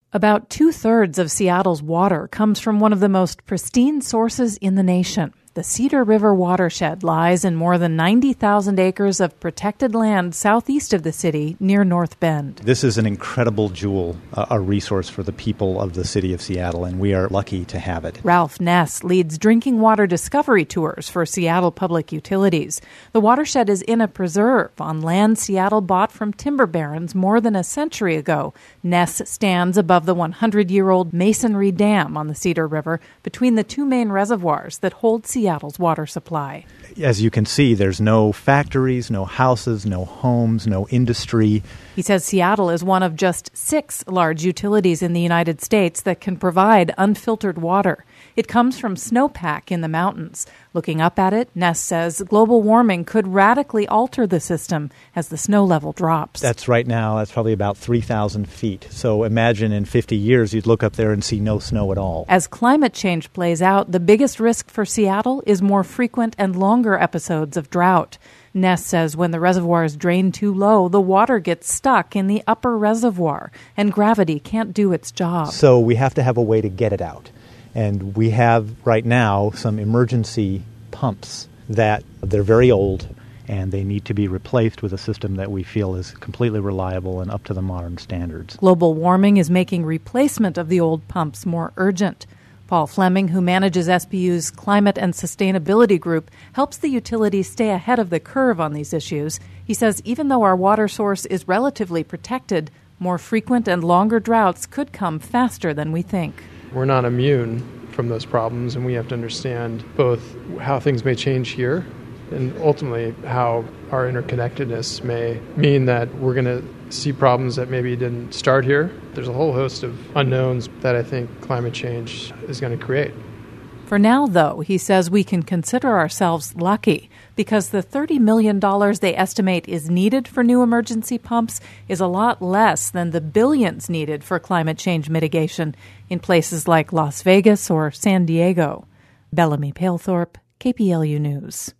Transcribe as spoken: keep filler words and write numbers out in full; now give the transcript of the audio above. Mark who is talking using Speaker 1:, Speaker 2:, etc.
Speaker 1: About two-thirds of Seattle's water comes from one of the most pristine sources in the nation. The Cedar River watershed lies in more than ninety thousand acres of protected land southeast of the city near North Bend.
Speaker 2: This is an incredible jewel, uh, a resource for the people of the city of Seattle, and we are lucky to have it.
Speaker 1: Ralph Ness leads drinking water discovery tours for Seattle Public Utilities. The watershed is in a preserve on land Seattle bought from timber barons more than a century ago. Ness stands above the one-hundred-year-old Masonry Dam on the Cedar River between the two main reservoirs that hold Seattle Seattle's water supply.
Speaker 2: As you can see, there's no factories, no houses, no homes, no industry.
Speaker 1: He says Seattle is one of just six large utilities in the United States that can provide unfiltered water. It comes from snowpack in the mountains. Looking up at it, Ness says global warming could radically alter the system as the snow level drops.
Speaker 2: That's right now, that's probably about three thousand feet. So imagine in fifty years you'd look up there and see no snow at all.
Speaker 1: As climate change plays out, the biggest risk for Seattle is more frequent and longer episodes of drought. Ness says when the reservoirs drain too low, the water gets stuck in the upper reservoir, and gravity can't do its job.
Speaker 2: So we have to have a way to get it out. And we have right now some emergency pumps that they're very old, and they need to be replaced with a system that we feel is completely reliable and up to the modern standards.
Speaker 1: Global warming is making replacement of the old pumps more urgent. Paul Fleming, who manages S B U's Climate and Sustainability Group, helps the utility stay ahead of the curve on these issues. He says even though our water source is relatively protected, more frequent and longer droughts could come faster than we think.
Speaker 3: We're not immune from those problems, and we have to understand both how things may change here and ultimately how our interconnectedness may mean that we're going to see problems that maybe didn't start here. There's a whole host of unknowns that I think climate change is going to create.
Speaker 1: For now, though, he says we can consider ourselves lucky because the thirty million dollars they estimate is needed for new emergency pumps is a lot less than the billions needed for climate change mitigation in places like Las Vegas or San Diego. Bellamy Palethorpe, K P L U News.